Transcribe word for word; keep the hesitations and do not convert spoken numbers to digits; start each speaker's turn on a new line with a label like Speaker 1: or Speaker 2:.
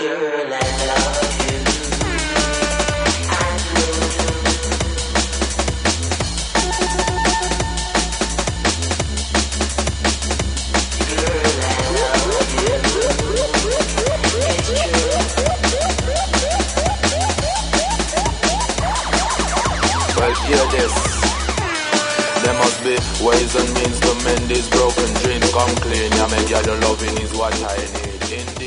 Speaker 1: Girl, I love you. I do. Girl, I love you. It's true.
Speaker 2: Well, hear this. There must be ways and means to mend this broken dream. Come clean, yeah, make your loving is what I need. Indeed.